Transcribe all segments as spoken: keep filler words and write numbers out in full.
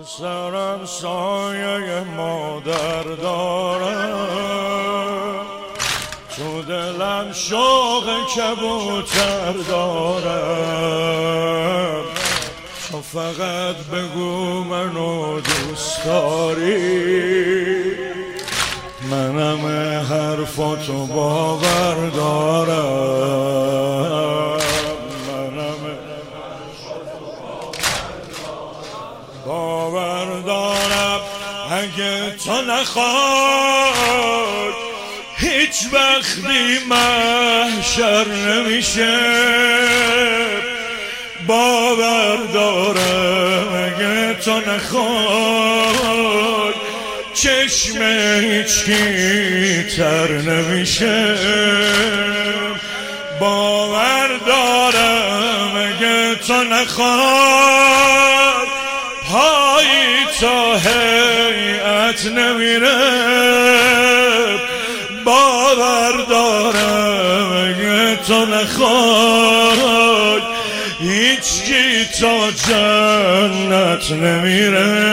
سرم سایه مادر دارم، تو دلم شوق کبوتر دارم. تو فقط بگو منو دوست داری، منم حرفاتو باور دارم. منم باور دارم اگه تو نخوای هیچ وقتی محشر نمیشه. باور دارم اگه تو نخوای چشم هیچکی تر نمیشه. باور دارم اگه تو نخوای پایی تا هیئت نمیره. باور دارم اگه تو نخوای هیچکی تا جنت نمیره.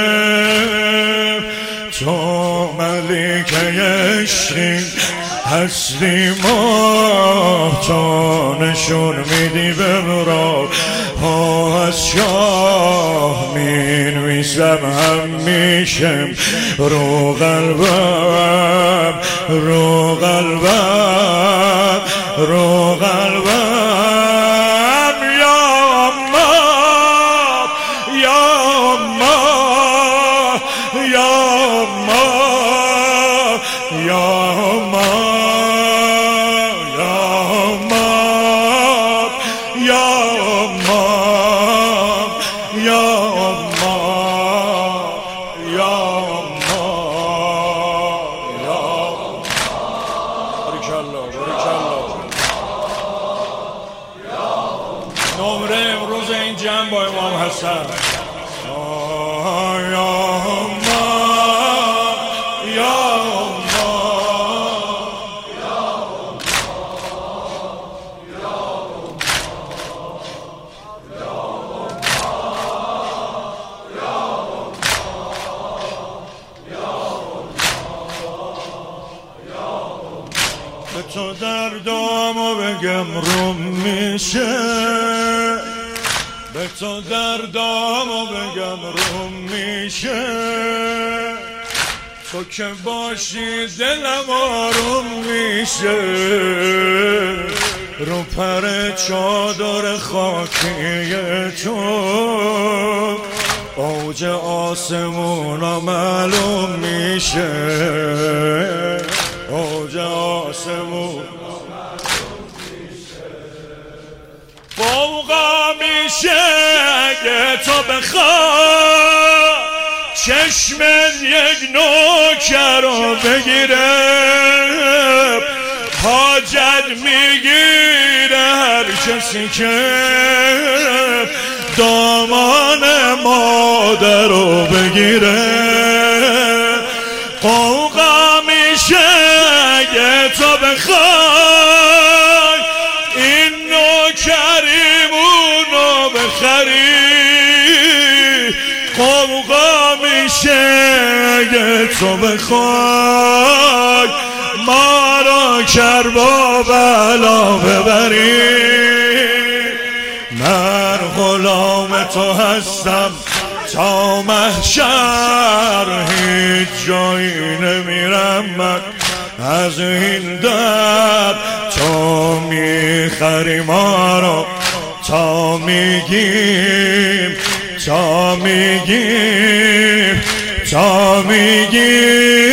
تو ملکه عشقی هستی ما، تو نشون میدی به راه ها از شاه مینویسم همیشه رو قلبم، رو قلبم، رو قلبم. یا الله یا الله یا الله یا الله یا الله یا الله یا الله یا الله. نمره امروز این جمع با امام حسن. یا الله یا به تو دردامو بگم روم میشه، به تو دردامو بگم روم میشه. تو که باشی دلم آروم میشه. رو پر چادر خاکی تو اوج آسمونا معلوم میشه. اوج آسمون فوقا میشه اگه تو بخوای چشمت یک نوکر رو بگیره. حاجت میگیره هر کسی که دامان مادر رو بگیره. فوقا میشه اگه تو بخوای این نوکریمونو بخری. قوقا میشه اگه تو بخوای ما را کربا بلا ببری. من غلام تو هستم تا محشر، هیچ جایی نمیرم من از این در. تو میخری ما رو تا میگیم، تا میگیم، تا میگیم